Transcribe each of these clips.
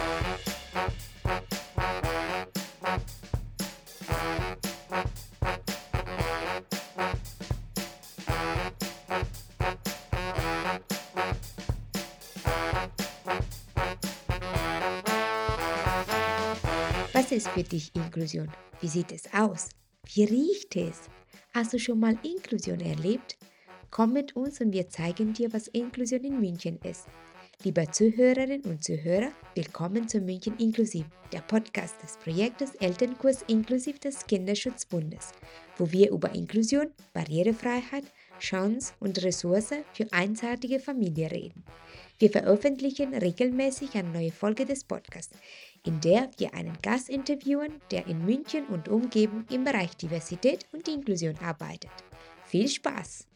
Was ist für dich Inklusion? Wie sieht es aus? Wie riecht es? Hast du schon mal Inklusion erlebt? Komm mit uns und wir zeigen dir, was Inklusion in München ist. Liebe Zuhörerinnen und Zuhörer, willkommen zu München Inklusiv, der Podcast des Projektes Elternkurs inklusiv des Kinderschutzbundes, wo wir über Inklusion, Barrierefreiheit, Chance und Ressource für einseitige Familien reden. Wir veröffentlichen regelmäßig eine neue Folge des Podcasts, in der wir einen Gast interviewen, der in München und Umgebung im Bereich Diversität und Inklusion arbeitet. Viel Spaß!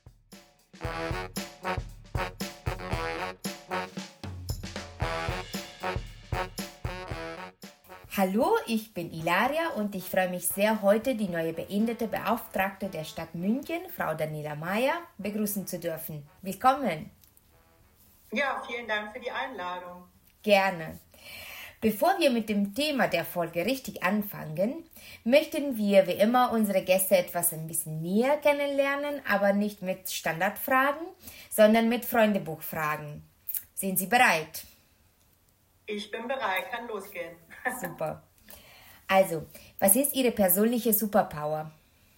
Hallo, ich bin Ilaria und ich freue mich sehr, heute die neue Behindertenbeauftragte der Stadt München, Frau Daniela Meyer, begrüßen zu dürfen. Willkommen! Ja, vielen Dank für die Einladung. Gerne. Bevor wir mit dem Thema der Folge richtig anfangen, möchten wir wie immer unsere Gäste ein bisschen näher kennenlernen, aber nicht mit Standardfragen, sondern mit Freundebuchfragen. Sind Sie bereit? Ich bin bereit, kann losgehen. Super. Also, was ist Ihre persönliche Superpower?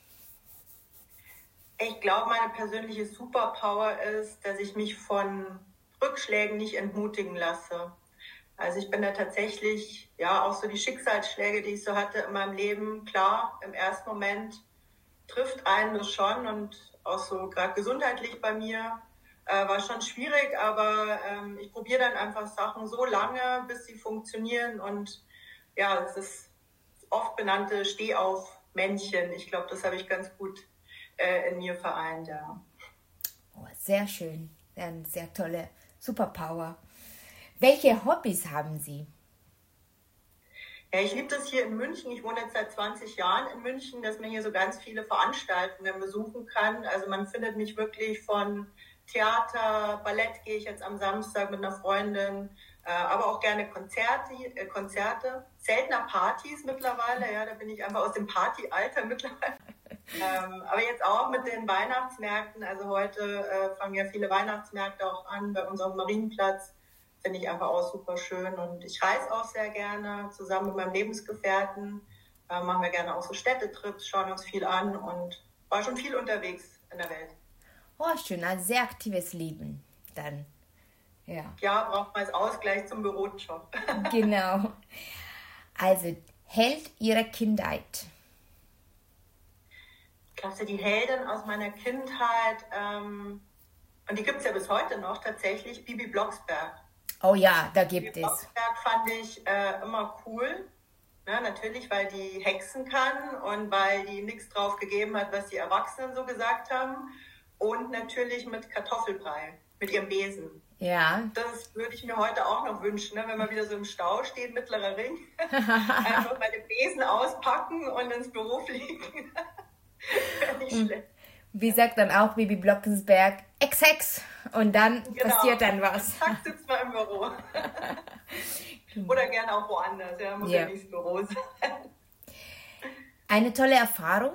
Ich glaube, meine persönliche Superpower ist, dass ich mich von Rückschlägen nicht entmutigen lasse. Also ich bin da tatsächlich, ja, auch so die Schicksalsschläge, die ich so hatte in meinem Leben, klar, im ersten Moment trifft einen das schon und auch so gerade gesundheitlich bei mir war schon schwierig, aber ich probiere dann einfach Sachen so lange, bis sie funktionieren und ja, das ist oft benannte Stehauf-Männchen. Ich glaube, das habe ich ganz gut in mir vereint, ja. Oh, sehr schön, eine sehr tolle Superpower. Welche Hobbys haben Sie? Ja, ich liebe das hier in München. Ich wohne jetzt seit 20 Jahren in München, dass man hier so ganz viele Veranstaltungen besuchen kann. Also man findet mich wirklich von Theater, Ballett gehe ich jetzt am Samstag mit einer Freundin, aber auch gerne Konzerte, seltener Partys mittlerweile. Ja, da bin ich einfach aus dem Partyalter mittlerweile. Aber jetzt auch mit den Weihnachtsmärkten. Also heute fangen ja viele Weihnachtsmärkte auch an bei unserem Marienplatz. Finde ich einfach auch super schön und ich reise auch sehr gerne zusammen mit meinem Lebensgefährten, machen wir gerne auch so Städtetrips, schauen uns viel an und war schon viel unterwegs in der Welt. Oh, schön, ein sehr aktives Leben dann. Ja, braucht man als Ausgleich zum Bürojob. Genau. Also, Held Ihrer Kindheit? Ich glaube, so die Heldin aus meiner Kindheit, und die gibt es ja bis heute noch tatsächlich, Bibi Blocksberg. Oh ja, da gibt Bibi es. Blocksberg fand ich immer cool. Ja, natürlich, weil die Hexen kann und weil die nichts drauf gegeben hat, was die Erwachsenen so gesagt haben. Und natürlich mit Kartoffelbrei, mit ihrem Besen. Ja. Das würde ich mir heute auch noch wünschen, ne? Wenn man wieder so im Stau steht, Mittlerer Ring. Einfach mal den Besen auspacken und ins Büro fliegen. Wäre nicht schlecht. Wie sagt dann auch Bibi Blocksberg, Ex-Hex. Und dann passiert dann was. Zack, sitzt man im Büro. Oder gerne auch woanders. Ja, muss ja nicht das Büro sein. Eine tolle Erfahrung?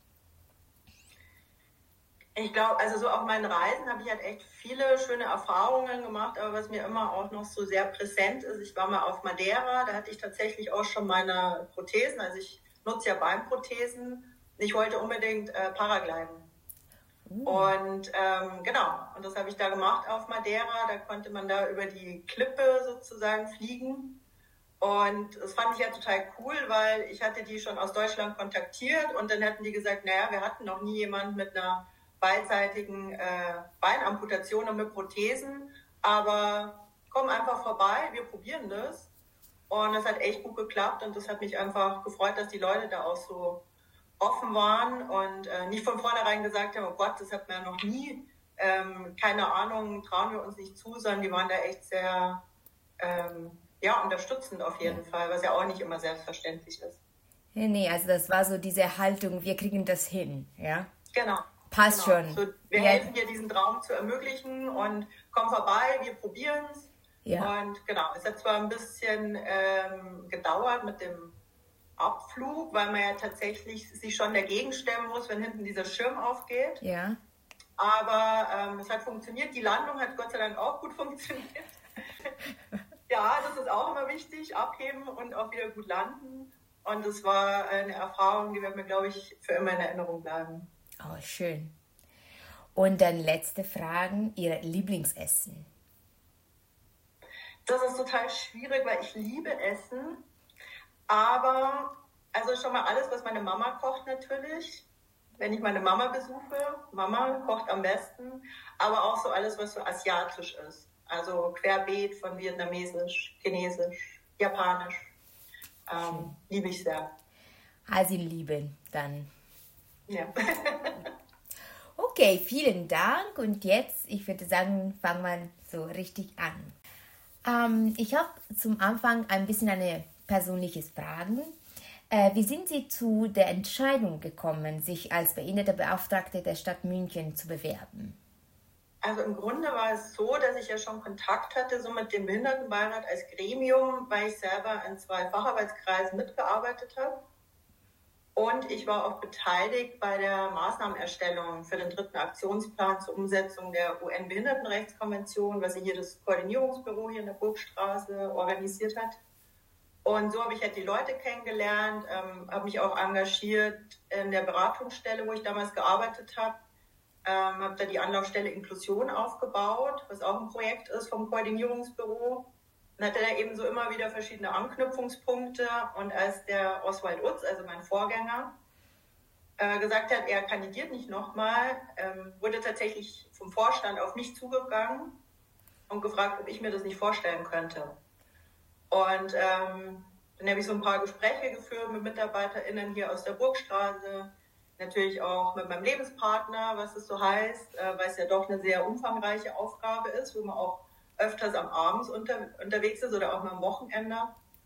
Ich glaube, also so auf meinen Reisen habe ich halt echt viele schöne Erfahrungen gemacht, aber was mir immer auch noch so sehr präsent ist, ich war mal auf Madeira, da hatte ich tatsächlich auch schon meine Prothesen, also ich nutze ja Beinprothesen. Ich wollte unbedingt Paragliden. Und genau, und das habe ich da gemacht auf Madeira. Da konnte man da über die Klippe sozusagen fliegen. Und das fand ich ja total cool, weil ich hatte die schon aus Deutschland kontaktiert und dann hatten die gesagt, naja, wir hatten noch nie jemanden mit einer beidseitigen Beinamputation und mit Prothesen, aber komm einfach vorbei, wir probieren das. Und das hat echt gut geklappt und das hat mich einfach gefreut, dass die Leute da auch so offen waren und nicht von vornherein gesagt haben, oh Gott, das hat man ja noch nie, keine Ahnung, trauen wir uns nicht zu, sondern die waren da echt sehr unterstützend auf jeden Fall, was ja auch nicht immer selbstverständlich ist. Nee, also das war so diese Haltung, wir kriegen das hin, ja? Genau. Passt schon. So, wir helfen dir, diesen Traum zu ermöglichen und komm vorbei, wir probieren es. Ja. Und genau, es hat zwar ein bisschen gedauert mit dem Abflug, weil man ja tatsächlich sich schon dagegen stemmen muss, wenn hinten dieser Schirm aufgeht. Ja. Aber es hat funktioniert. Die Landung hat Gott sei Dank auch gut funktioniert. Ja, das ist auch immer wichtig, abheben und auch wieder gut landen. Und es war eine Erfahrung, die wird mir, glaube ich, für immer in Erinnerung bleiben. Oh, schön. Und dann letzte Fragen, Ihr Lieblingsessen? Das ist total schwierig, weil ich liebe Essen. Aber, also schon mal alles, was meine Mama kocht natürlich. Wenn ich meine Mama besuche, Mama kocht am besten. Aber auch so alles, was so asiatisch ist. Also querbeet von Vietnamesisch, Chinesisch, Japanisch. Liebe ich sehr. Also lieben dann. Ja. Okay, vielen Dank. Und jetzt, ich würde sagen, fangen wir so richtig an. Ich habe zum Anfang ein bisschen eine persönliches Fragen. Wie sind Sie zu der Entscheidung gekommen, sich als Behindertenbeauftragte der Stadt München zu bewerben? Also im Grunde war es so, dass ich ja schon Kontakt hatte so mit dem Behindertenbeirat als Gremium, weil ich selber in 2 Facharbeitskreisen mitgearbeitet habe. Und ich war auch beteiligt bei der Maßnahmenerstellung für den 3. Aktionsplan zur Umsetzung der UN-Behindertenrechtskonvention, was hier das Koordinierungsbüro hier in der Burgstraße organisiert hat. Und so habe ich halt die Leute kennengelernt, habe mich auch engagiert in der Beratungsstelle, wo ich damals gearbeitet habe. Habe da die Anlaufstelle Inklusion aufgebaut, was auch ein Projekt ist vom Koordinierungsbüro. Und hatte da eben so immer wieder verschiedene Anknüpfungspunkte. Und als der Oswald Utz, also mein Vorgänger, gesagt hat, er kandidiert nicht nochmal, wurde tatsächlich vom Vorstand auf mich zugegangen und gefragt, ob ich mir das nicht vorstellen könnte. Und dann habe ich so ein paar Gespräche geführt mit MitarbeiterInnen hier aus der Burgstraße, natürlich auch mit meinem Lebenspartner, was es so heißt, weil es ja doch eine sehr umfangreiche Aufgabe ist, wo man auch öfters am Abend unterwegs ist oder auch mal am Wochenende.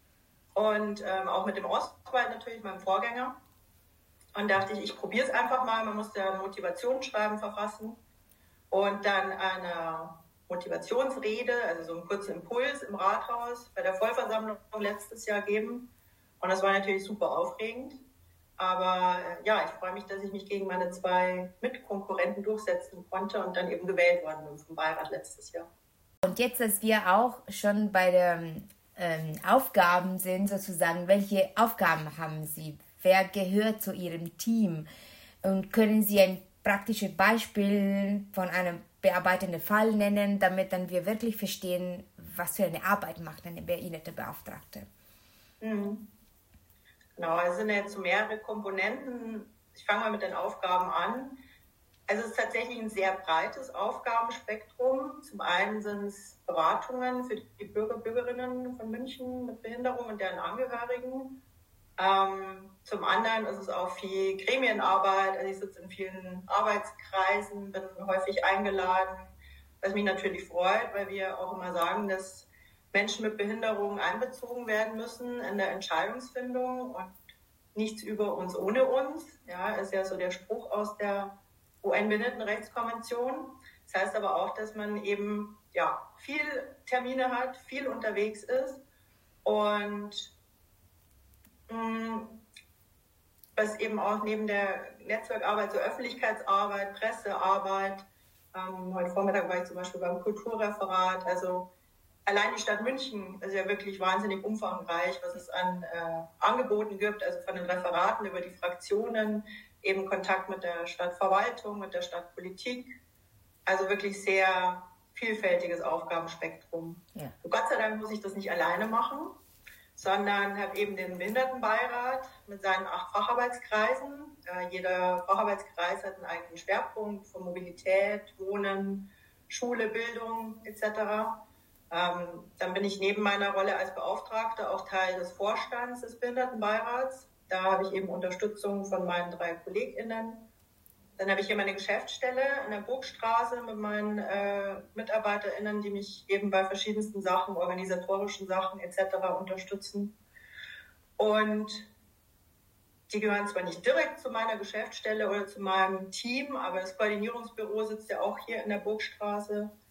Und auch mit dem Oswald natürlich, meinem Vorgänger. Und dachte ich probiere es einfach mal. Man musste ja ein Motivationsschreiben verfassen und dann eine Motivationsrede, also so einen kurzen Impuls im Rathaus bei der Vollversammlung letztes Jahr geben. Und das war natürlich super aufregend. Aber ja, ich freue mich, dass ich mich gegen meine 2 Mitkonkurrenten durchsetzen konnte und dann eben gewählt worden bin vom Beirat letztes Jahr. Und jetzt, dass wir auch schon bei den Aufgaben sind, sozusagen, welche Aufgaben haben Sie? Wer gehört zu Ihrem Team? Und können Sie ein praktisches Beispiel von einem bearbeitenden Fall nennen, damit dann wir wirklich verstehen, was für eine Arbeit macht eine Behindertenbeauftragte? Mhm. Genau, es sind jetzt so mehrere Komponenten. Ich fange mal mit den Aufgaben an. Also es ist tatsächlich ein sehr breites Aufgabenspektrum. Zum einen sind es Beratungen für die Bürger und Bürgerinnen von München mit Behinderung und deren Angehörigen. Zum anderen ist es auch viel Gremienarbeit. Also ich sitze in vielen Arbeitskreisen, bin häufig eingeladen, was mich natürlich freut, weil wir auch immer sagen, dass Menschen mit Behinderung einbezogen werden müssen in der Entscheidungsfindung und nichts über uns ohne uns. Ja, ist ja so der Spruch aus der UN-Behindertenrechtskonvention. Das heißt aber auch, dass man eben viel Termine hat, viel unterwegs ist und was eben auch neben der Netzwerkarbeit, so Öffentlichkeitsarbeit, Pressearbeit, heute Vormittag war ich zum Beispiel beim Kulturreferat, also allein die Stadt München ist ja wirklich wahnsinnig umfangreich, was es an Angeboten gibt, also von den Referaten über die Fraktionen, eben Kontakt mit der Stadtverwaltung, mit der Stadtpolitik. Also wirklich sehr vielfältiges Aufgabenspektrum. Ja. Und Gott sei Dank muss ich das nicht alleine machen, sondern habe eben den Behindertenbeirat mit seinen 8 Facharbeitskreisen. Jeder Facharbeitskreis hat einen eigenen Schwerpunkt von Mobilität, Wohnen, Schule, Bildung etc. Dann bin ich neben meiner Rolle als Beauftragte auch Teil des Vorstands des Behindertenbeirats. Da habe ich eben Unterstützung von meinen 3 KollegInnen. Dann habe ich hier meine Geschäftsstelle in der Burgstraße mit meinen MitarbeiterInnen, die mich eben bei verschiedensten Sachen, organisatorischen Sachen etc. unterstützen. Und die gehören zwar nicht direkt zu meiner Geschäftsstelle oder zu meinem Team, aber das Koordinierungsbüro sitzt ja auch hier in der Burgstraße.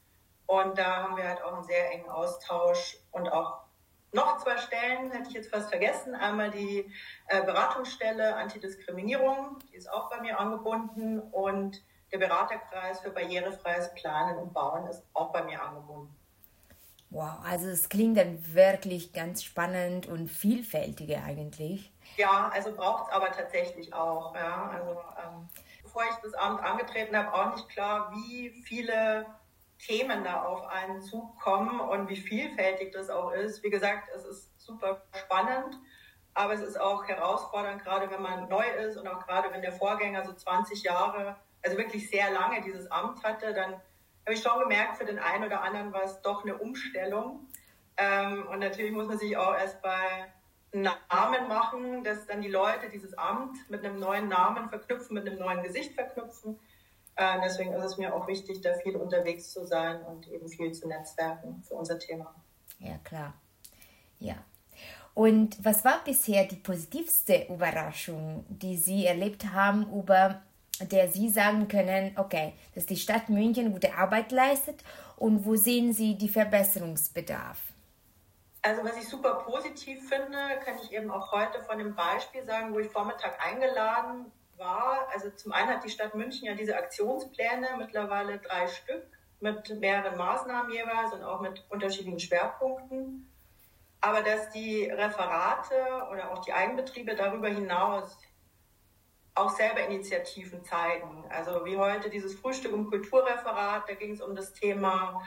Und da haben wir halt auch einen sehr engen Austausch und auch noch 2 Stellen, hätte ich jetzt fast vergessen. Einmal die Beratungsstelle Antidiskriminierung, die ist auch bei mir angebunden, und der Beraterkreis für barrierefreies Planen und Bauen ist auch bei mir angebunden. Wow, also es klingt dann wirklich ganz spannend und vielfältiger eigentlich. Ja, also braucht es aber tatsächlich auch. Ja. Also bevor ich das Amt angetreten habe, auch nicht klar, wie viele Themen da auf einen zukommen und wie vielfältig das auch ist. Wie gesagt, es ist super spannend, aber es ist auch herausfordernd, gerade wenn man neu ist und auch gerade wenn der Vorgänger so 20 Jahre, also wirklich sehr lange dieses Amt hatte, dann habe ich schon gemerkt, für den einen oder anderen war es doch eine Umstellung. Und natürlich muss man sich auch erst bei Namen machen, dass dann die Leute dieses Amt mit einem neuen Namen verknüpfen, mit einem neuen Gesicht verknüpfen. Deswegen ist es mir auch wichtig, da viel unterwegs zu sein und eben viel zu netzwerken für unser Thema. Ja, klar. Ja. Und was war bisher die positivste Überraschung, die Sie erlebt haben, über der Sie sagen können, okay, dass die Stadt München gute Arbeit leistet, und wo sehen Sie die Verbesserungsbedarf? Also was ich super positiv finde, kann ich eben auch heute von dem Beispiel sagen, wo ich Vormittag eingeladen war. Also zum einen hat die Stadt München ja diese Aktionspläne, mittlerweile 3 Stück, mit mehreren Maßnahmen jeweils und auch mit unterschiedlichen Schwerpunkten. Aber dass die Referate oder auch die Eigenbetriebe darüber hinaus auch selber Initiativen zeigen. Also wie heute dieses Frühstück im Kulturreferat, da ging es um das Thema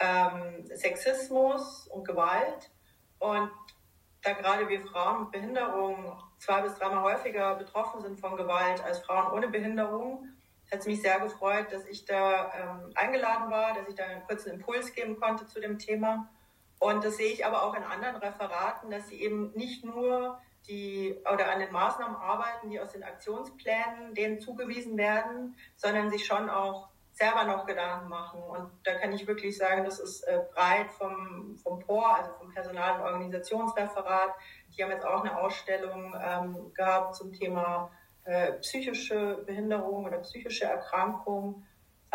Sexismus und Gewalt. Und da gerade wir Frauen mit Behinderung 2- bis 3-mal häufiger betroffen sind von Gewalt als Frauen ohne Behinderung, hat es mich sehr gefreut, dass ich da eingeladen war, dass ich da einen kurzen Impuls geben konnte zu dem Thema. Und das sehe ich aber auch in anderen Referaten, dass sie eben nicht nur an den Maßnahmen arbeiten, die aus den Aktionsplänen denen zugewiesen werden, sondern sich schon auch selber noch Gedanken machen. Und da kann ich wirklich sagen, das ist breit vom POR, also vom Personal- und Organisationsreferat. Die haben jetzt auch eine Ausstellung gehabt zum Thema psychische Behinderung oder psychische Erkrankung.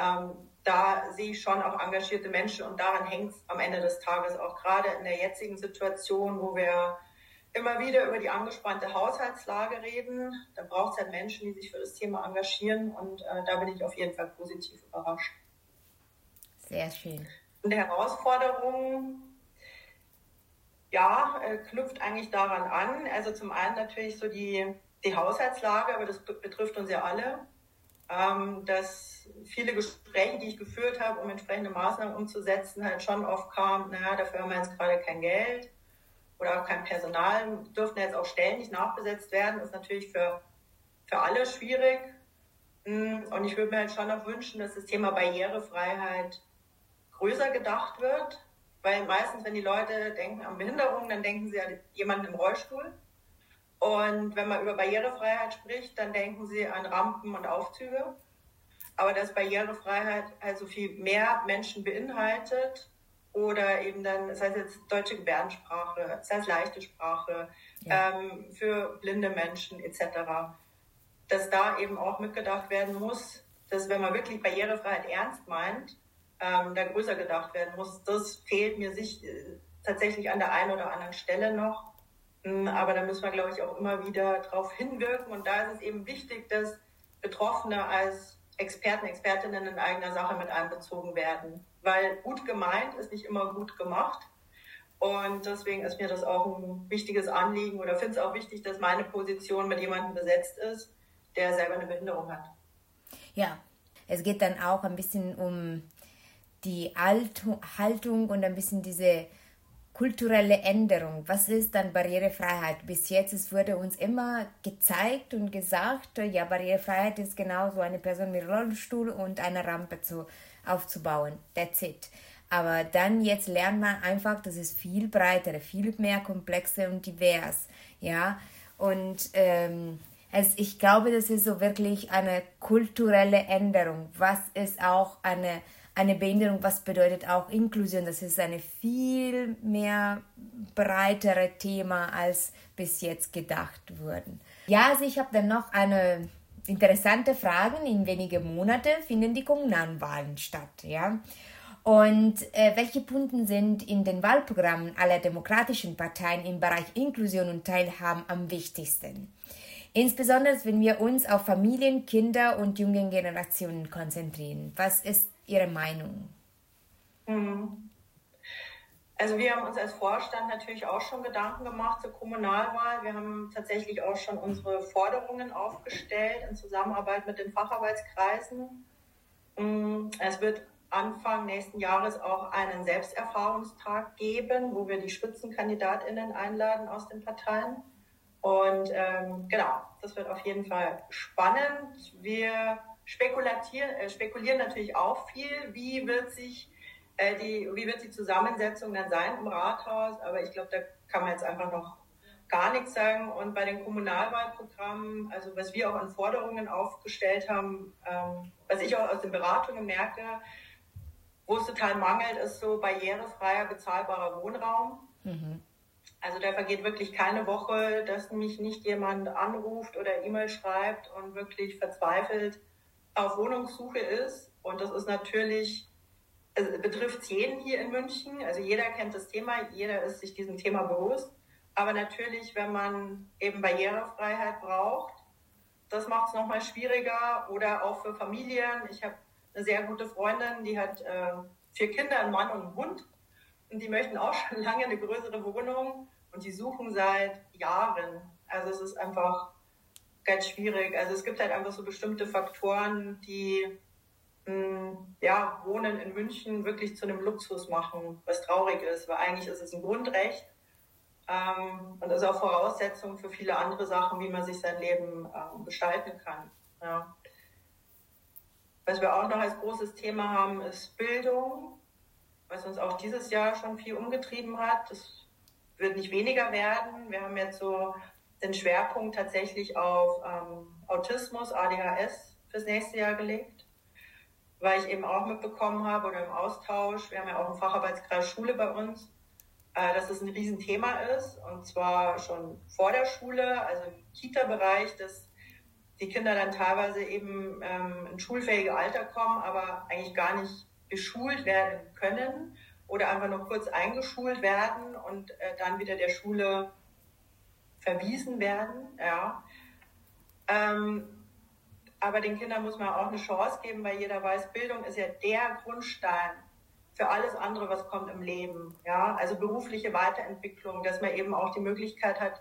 Da sehe ich schon auch engagierte Menschen, und daran hängt es am Ende des Tages auch, gerade in der jetzigen Situation, wo wir immer wieder über die angespannte Haushaltslage reden. Da braucht es halt Menschen, die sich für das Thema engagieren, und da bin ich auf jeden Fall positiv überrascht. Sehr schön. Und die Herausforderung, knüpft eigentlich daran an. Also zum einen natürlich so die Haushaltslage, aber das betrifft uns ja alle. Dass viele Gespräche, die ich geführt habe, um entsprechende Maßnahmen umzusetzen, halt schon oft kam, dafür haben wir jetzt gerade kein Geld oder auch kein Personal, dürften jetzt auch Stellen nicht nachbesetzt werden, ist natürlich für alle schwierig. Und ich würde mir halt schon auch wünschen, dass das Thema Barrierefreiheit größer gedacht wird, weil meistens, wenn die Leute denken an Behinderung, dann denken sie an jemanden im Rollstuhl. Und wenn man über Barrierefreiheit spricht, dann denken sie an Rampen und Aufzüge. Aber dass Barrierefreiheit also viel mehr Menschen beinhaltet, oder eben dann, das heißt jetzt deutsche Gebärdensprache, das heißt leichte Sprache, für blinde Menschen etc., dass da eben auch mitgedacht werden muss, dass wenn man wirklich Barrierefreiheit ernst meint, da größer gedacht werden muss. Das fehlt mir tatsächlich an der einen oder anderen Stelle noch. Aber da müssen wir, glaube ich, auch immer wieder drauf hinwirken. Und da ist es eben wichtig, dass Betroffene als Experten, Expertinnen in eigener Sache mit einbezogen werden. Weil gut gemeint ist nicht immer gut gemacht. Und deswegen ist mir das auch ein wichtiges Anliegen, oder finde es auch wichtig, dass meine Position mit jemandem besetzt ist, der selber eine Behinderung hat. Ja, es geht dann auch ein bisschen um die Haltung und ein bisschen diese kulturelle Änderung. Was ist dann Barrierefreiheit? Bis jetzt wurde uns immer gezeigt und gesagt, ja, Barrierefreiheit ist genauso eine Person mit Rollstuhl und eine Rampe aufzubauen. That's it. Aber dann jetzt lernt man einfach, das ist viel breiter, viel mehr komplexe und divers. Ja, und ich glaube, das ist so wirklich eine kulturelle Änderung. Was ist auch eine Behinderung, was bedeutet auch Inklusion? Das ist ein viel mehr breitere Thema, als bis jetzt gedacht wurde. Ja, also ich habe dann noch eine interessante Frage. In wenigen Monaten finden die Kommunalwahlen statt. Ja? Und welche Punkte sind in den Wahlprogrammen aller demokratischen Parteien im Bereich Inklusion und Teilhabe am wichtigsten? Insbesondere, wenn wir uns auf Familien, Kinder und junge Generationen konzentrieren. Was ist Ihre Meinung? Also wir haben uns als Vorstand natürlich auch schon Gedanken gemacht zur Kommunalwahl. Wir haben tatsächlich auch schon unsere Forderungen aufgestellt in Zusammenarbeit mit den Facharbeitskreisen. Es wird Anfang nächsten Jahres auch einen Selbsterfahrungstag geben, wo wir die SpitzenkandidatInnen einladen aus den Parteien. Und genau, das wird auf jeden Fall spannend. Wir spekulieren natürlich auch viel, wie wird die Zusammensetzung dann sein im Rathaus. Aber ich glaube, da kann man jetzt einfach noch gar nichts sagen. Und bei den Kommunalwahlprogrammen, also was wir auch an Forderungen aufgestellt haben, was ich auch aus den Beratungen merke, wo es total mangelt, ist so barrierefreier, bezahlbarer Wohnraum. Also da vergeht wirklich keine Woche, dass mich nicht jemand anruft oder E-Mail schreibt und wirklich verzweifelt auf Wohnungssuche ist. Und das ist natürlich, also betrifft jeden hier in München. Also jeder kennt das Thema, jeder ist sich diesem Thema bewusst. Aber natürlich, wenn man eben Barrierefreiheit braucht, das macht es nochmal schwieriger. Oder auch für Familien. Ich habe eine sehr gute Freundin, die hat 4 Kinder, einen Mann und einen Hund. Und die möchten auch schon lange eine größere Wohnung und die suchen seit Jahren. Also es ist einfach ganz schwierig. Also es gibt halt einfach so bestimmte Faktoren, die Wohnen in München wirklich zu einem Luxus machen, was traurig ist, weil eigentlich ist es ein Grundrecht und ist auch Voraussetzung für viele andere Sachen, wie man sich sein Leben gestalten kann. Ja. Was wir auch noch als großes Thema haben, ist Bildung, was uns auch dieses Jahr schon viel umgetrieben hat. Das wird nicht weniger werden. Wir haben jetzt so den Schwerpunkt tatsächlich auf Autismus, ADHS fürs nächste Jahr gelegt, weil ich eben auch mitbekommen habe oder im Austausch, wir haben ja auch einen Facharbeitskreis Schule bei uns, dass es ein Riesenthema ist und zwar schon vor der Schule, also im Kita-Bereich, dass die Kinder dann teilweise eben in schulfähige Alter kommen, aber eigentlich gar nicht geschult werden können oder einfach nur kurz eingeschult werden und dann wieder der Schule verwiesen werden. Ja. Aber den Kindern muss man auch eine Chance geben, weil jeder weiß, Bildung ist ja der Grundstein für alles andere, was kommt im Leben. Ja. Also berufliche Weiterentwicklung, dass man eben auch die Möglichkeit hat,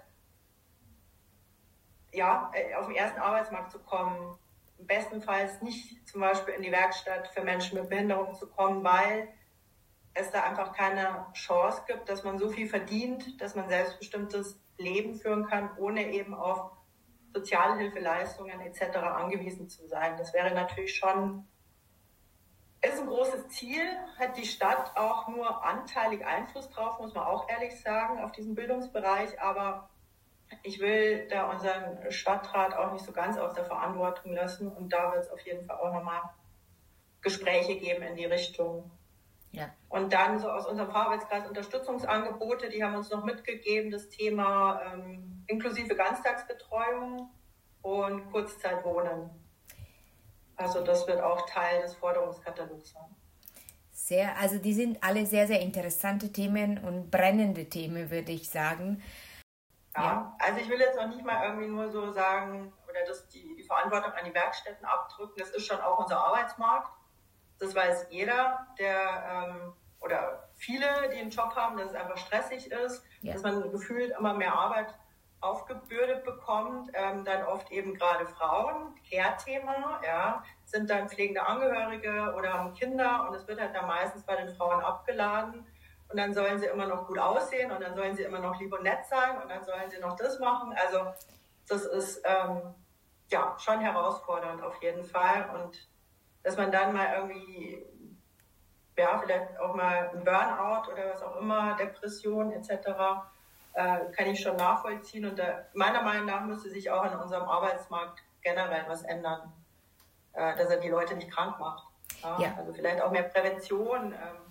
ja, auf den ersten Arbeitsmarkt zu kommen, bestenfalls nicht zum Beispiel in die Werkstatt für Menschen mit Behinderung zu kommen, weil es da einfach keine Chance gibt, dass man so viel verdient, dass man selbstbestimmtes Leben führen kann, ohne eben auf Sozialhilfeleistungen etc. angewiesen zu sein. Das wäre natürlich schon, ist ein großes Ziel, hat die Stadt auch nur anteilig Einfluss drauf, muss man auch ehrlich sagen, auf diesen Bildungsbereich, aber ich will da unseren Stadtrat auch nicht so ganz aus der Verantwortung lassen und da wird es auf jeden Fall auch nochmal Gespräche geben in die Richtung. Ja. Und dann so aus unserem Facharbeitskreis Unterstützungsangebote, die haben uns noch mitgegeben, das Thema inklusive Ganztagsbetreuung und Kurzzeitwohnen. Also das wird auch Teil des Forderungskatalogs sein. Also die sind alle sehr, sehr interessante Themen und brennende Themen, würde ich sagen. Ja, also ich will jetzt noch nicht mal irgendwie nur so sagen oder die Verantwortung an die Werkstätten abdrücken. Das ist schon auch unser Arbeitsmarkt. Das weiß jeder, oder viele, die einen Job haben, dass es einfach stressig ist, dass man gefühlt immer mehr Arbeit aufgebürdet bekommt. Dann oft eben gerade Frauen, Care-Thema, ja, sind dann pflegende Angehörige oder haben Kinder und es wird halt dann meistens bei den Frauen abgeladen. Und dann sollen sie immer noch gut aussehen und dann sollen sie immer noch lieb und nett sein und dann sollen sie noch das machen. Also das ist schon herausfordernd auf jeden Fall. Und dass man dann mal irgendwie, vielleicht auch mal ein Burnout oder was auch immer, Depression etc., kann ich schon nachvollziehen. Und meiner Meinung nach müsste sich auch in unserem Arbeitsmarkt generell was ändern, dass er die Leute nicht krank macht. Ja. Also vielleicht auch mehr Prävention,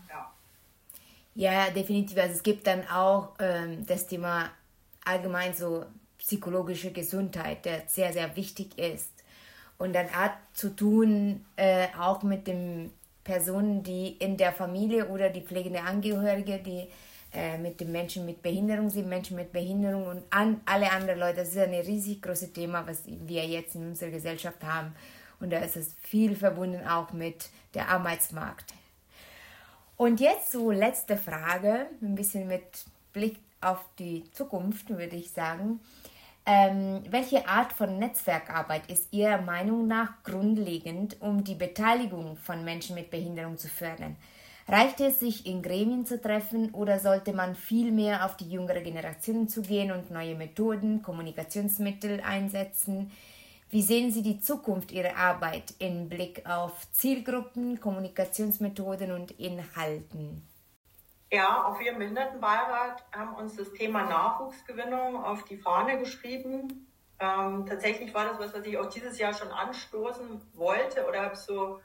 Ja, definitiv. Also es gibt dann auch das Thema allgemein so psychologische Gesundheit, der sehr, sehr wichtig ist. Und dann hat zu tun auch mit dem Personen, die in der Familie oder die pflegende Angehörige, die mit den Menschen mit Behinderung sind, Menschen mit Behinderung und alle anderen Leute. Das ist ein riesig großes Thema, was wir jetzt in unserer Gesellschaft haben. Und da ist es viel verbunden auch mit der Arbeitsmarkt. Und jetzt so letzte Frage, ein bisschen mit Blick auf die Zukunft, würde ich sagen. Welche Art von Netzwerkarbeit ist Ihrer Meinung nach grundlegend, um die Beteiligung von Menschen mit Behinderung zu fördern? Reicht es, sich in Gremien zu treffen oder sollte man viel mehr auf die jüngere Generation zugehen und neue Methoden, Kommunikationsmittel einsetzen? Wie sehen Sie die Zukunft Ihrer Arbeit im Blick auf Zielgruppen, Kommunikationsmethoden und Inhalten? Ja, auch wir im Behindertenbeirat haben uns das Thema Nachwuchsgewinnung auf die Fahne geschrieben. Tatsächlich war das was ich auch dieses Jahr schon anstoßen wollte oder habe so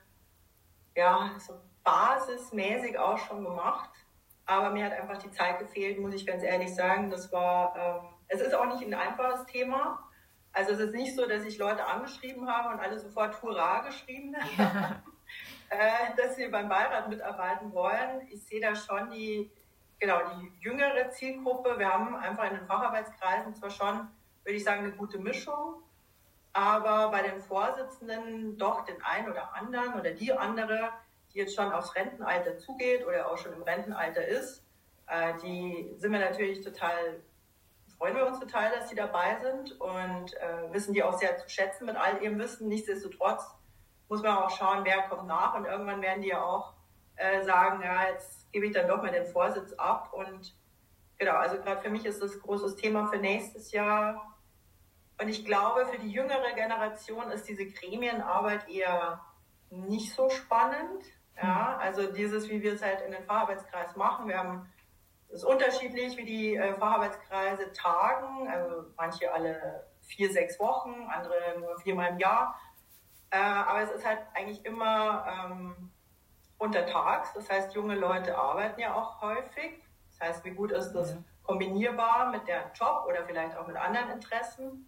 basismäßig auch schon gemacht. Aber mir hat einfach die Zeit gefehlt, muss ich ganz ehrlich sagen. Es ist auch nicht ein einfaches Thema. Also es ist nicht so, dass ich Leute angeschrieben habe und alle sofort Hurra geschrieben haben, dass sie beim Beirat mitarbeiten wollen. Ich sehe da schon die jüngere Zielgruppe. Wir haben einfach in den Facharbeitskreisen zwar schon, würde ich sagen, eine gute Mischung, aber bei den Vorsitzenden doch den einen oder anderen oder die andere, die jetzt schon aufs Rentenalter zugeht oder auch schon im Rentenalter ist, die sind wir natürlich freuen wir uns total, dass sie dabei sind und wissen die auch sehr zu schätzen mit all ihrem Wissen. Nichtsdestotrotz muss man auch schauen, wer kommt nach und irgendwann werden die ja auch sagen, ja, jetzt gebe ich dann doch mal den Vorsitz ab und genau, also gerade für mich ist das ein großes Thema für nächstes Jahr und ich glaube, für die jüngere Generation ist diese Gremienarbeit eher nicht so spannend, ja, also wie wir es halt in den Facharbeitskreis machen, es ist unterschiedlich, wie die Facharbeitskreise tagen, also manche alle 4-6 Wochen, andere nur 4-mal im Jahr. Aber es ist halt eigentlich immer untertags, das heißt, junge Leute arbeiten ja auch häufig. Das heißt, wie gut ist das kombinierbar mit deren Job oder vielleicht auch mit anderen Interessen?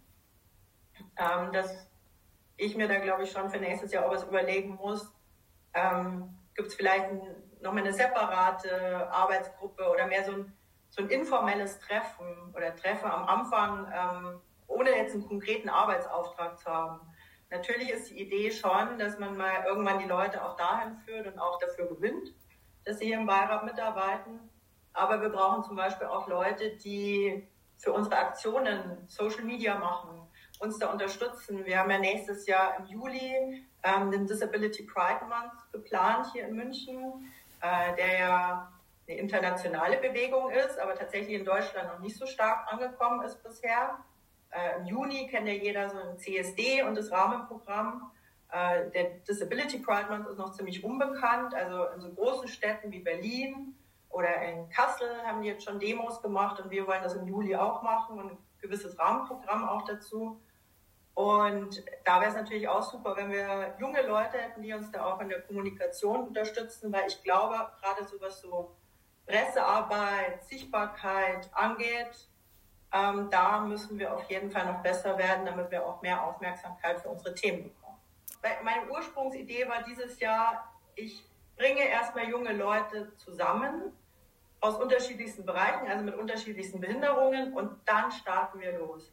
Dass ich mir da, glaube ich, schon für nächstes Jahr auch was überlegen muss. Gibt es vielleicht nochmal eine separate Arbeitsgruppe oder mehr so ein informelles Treffen oder Treffen am Anfang, ohne jetzt einen konkreten Arbeitsauftrag zu haben. Natürlich ist die Idee schon, dass man mal irgendwann die Leute auch dahin führt und auch dafür gewinnt, dass sie hier im Beirat mitarbeiten. Aber wir brauchen zum Beispiel auch Leute, die für unsere Aktionen Social Media machen, uns da unterstützen. Wir haben ja nächstes Jahr im Juli den Disability Pride Month geplant hier in München, der ja eine internationale Bewegung ist, aber tatsächlich in Deutschland noch nicht so stark angekommen ist bisher. Im Juni kennt ja jeder so ein CSD und das Rahmenprogramm. Der Disability Pride Month ist noch ziemlich unbekannt, also in so großen Städten wie Berlin oder in Kassel haben die jetzt schon Demos gemacht und wir wollen das im Juli auch machen und ein gewisses Rahmenprogramm auch dazu. Und da wäre es natürlich auch super, wenn wir junge Leute hätten, die uns da auch in der Kommunikation unterstützen, weil ich glaube, gerade so was so Pressearbeit, Sichtbarkeit angeht, da müssen wir auf jeden Fall noch besser werden, damit wir auch mehr Aufmerksamkeit für unsere Themen bekommen. Meine Ursprungsidee war dieses Jahr, ich bringe erstmal junge Leute zusammen aus unterschiedlichsten Bereichen, also mit unterschiedlichsten Behinderungen und dann starten wir los.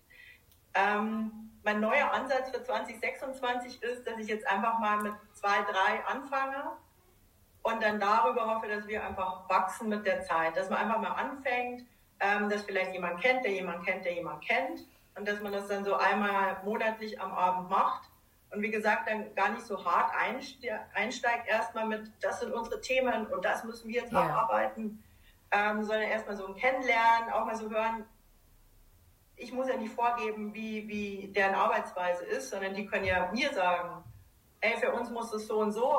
Mein neuer Ansatz für 2026 ist, dass ich jetzt einfach mal mit 2, 3 anfange und dann darüber hoffe, dass wir einfach wachsen mit der Zeit, dass man einfach mal anfängt, dass vielleicht jemand kennt, der jemand kennt, der jemand kennt und dass man das dann so einmal monatlich am Abend macht und wie gesagt dann gar nicht so hart einsteigt erstmal mit, das sind unsere Themen und das müssen wir jetzt abarbeiten, sondern erstmal so ein Kennenlernen, auch mal so hören, ich muss ja nicht vorgeben, wie deren Arbeitsweise ist, sondern die können ja mir sagen, ey, für uns muss es so und so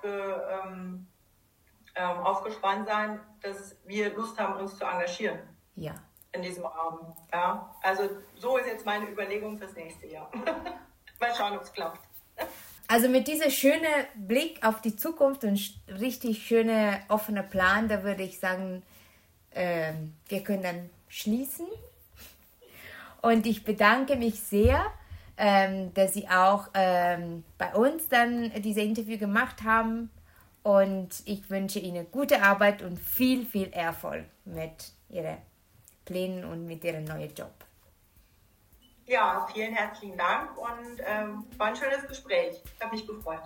aufgespannt sein, dass wir Lust haben, uns zu engagieren. Ja. In diesem Rahmen. Ja. Also so ist jetzt meine Überlegung fürs nächste Jahr. Mal schauen, ob es klappt. Also mit diesem schönen Blick auf die Zukunft und richtig schöner offener Plan, da würde ich sagen, wir können dann schließen. Und ich bedanke mich sehr, dass Sie auch bei uns dann dieses Interview gemacht haben. Und ich wünsche Ihnen gute Arbeit und viel, viel Erfolg mit Ihren Plänen und mit Ihrem neuen Job. Ja, vielen herzlichen Dank und war ein schönes Gespräch. Ich habe mich gefreut.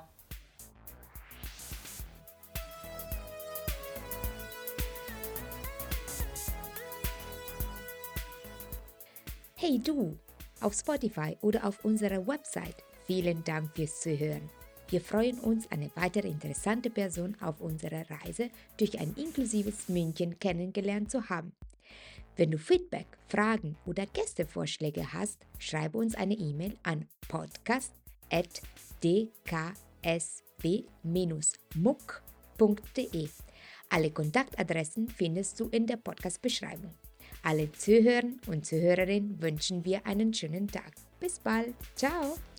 Hey du, auf Spotify oder auf unserer Website. Vielen Dank fürs Zuhören. Wir freuen uns, eine weitere interessante Person auf unserer Reise durch ein inklusives München kennengelernt zu haben. Wenn du Feedback, Fragen oder Gästevorschläge hast, schreibe uns eine E-Mail an podcast@dksb-muck.de. Alle Kontaktadressen findest du in der Podcast-Beschreibung. Allen Zuhörern und Zuhörerinnen wünschen wir einen schönen Tag. Bis bald. Ciao.